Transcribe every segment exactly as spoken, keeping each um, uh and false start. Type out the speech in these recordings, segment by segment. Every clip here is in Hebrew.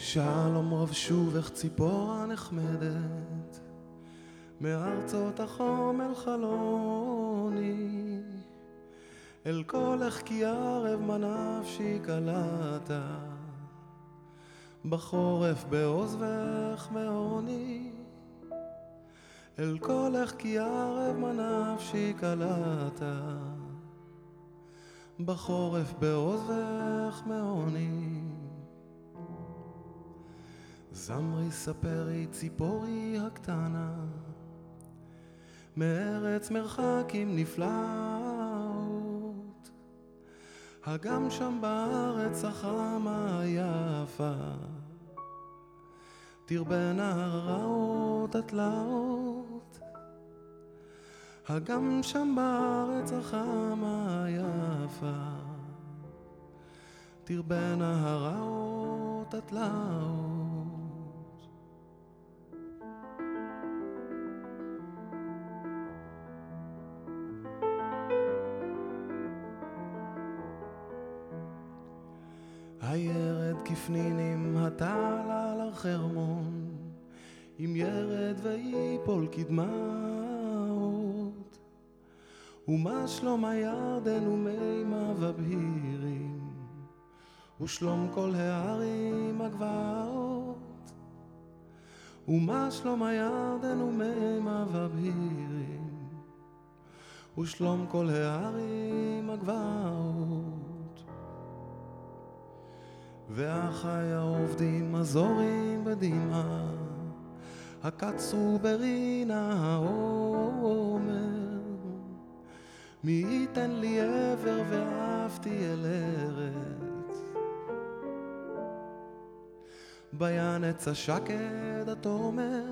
שלום רב שובך ציפורה נחמדת מארצות החום אל חלוני, אל קולך כי ערב מנפשי קלטה, בחורף בעוזבך מעוני. אל קולך כי ערב מנפשי קלטה, בחורף בעוזבך מעוני. זמרי ספרי ציפורי הקטנה, מארץ מרחקים נפלאות, הגם שם בארץ החמה היפה, תרבנה הרעות התלאות. הגם שם בארץ החמה היפה, תרבנה הרעות התלאות. הירד כפנינים הטל על הר חרמון, אם ירד ויפול כדמעות. ומה שלום הירדן ומימיו הבהירים, ושלום כל הערים הגבעות. ומה שלום הירדן ומימיו הבהירים, ושלום כל הערים הגבעות. ואחי העובדים הזורים בדמעה, הקצרו ברינה העומר. מי ייתן לי עבר ואהבתי אל ארץ, בינץ השקד התומר.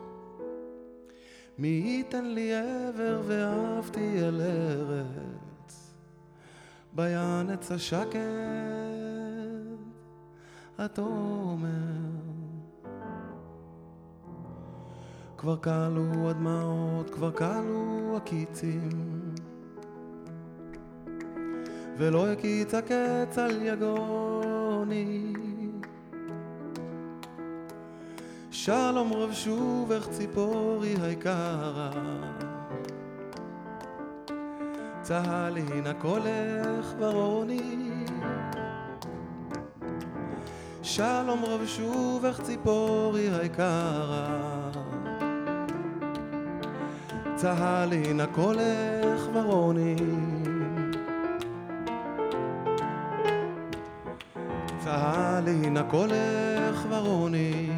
מי ייתן לי עבר ואהבתי אל ארץ, בינץ השקד התומר. כבר קלו הדמעות, כבר קלו הקיצים, ולא הקיץ הקץ על יגוני. שלום רב שובך ציפורי היקרה, צהלי נא קולך ברוני. שלום רב שובך ציפורי היקרה, צהלי נא קולך ברוני. צהלי נא קולך ברוני.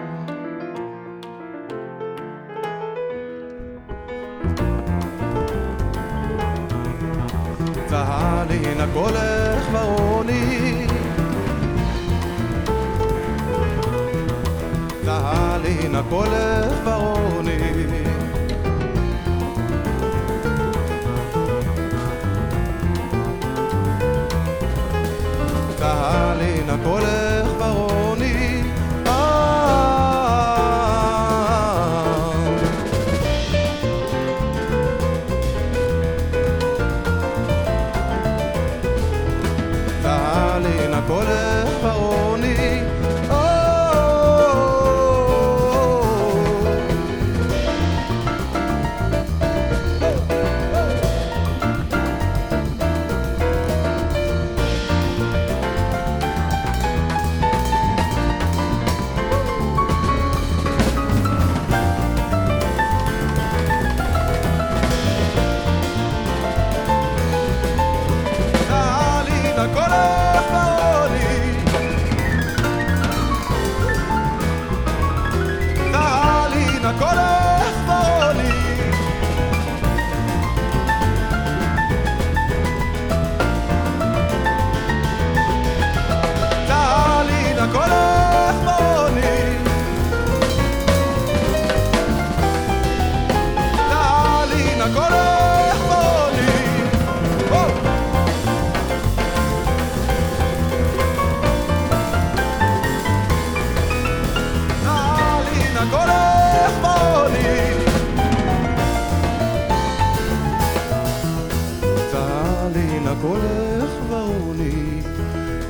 צהלי נא קולך ברוני. צהלי נא קולך ברוני. צהלי נא קולך ברוני. צהלי נא קולך ברוני.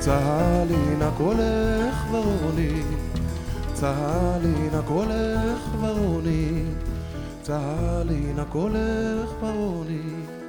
צהלינה קולך ורוני, צהלינה קולך ורוני, צהלינה קולך ורוני.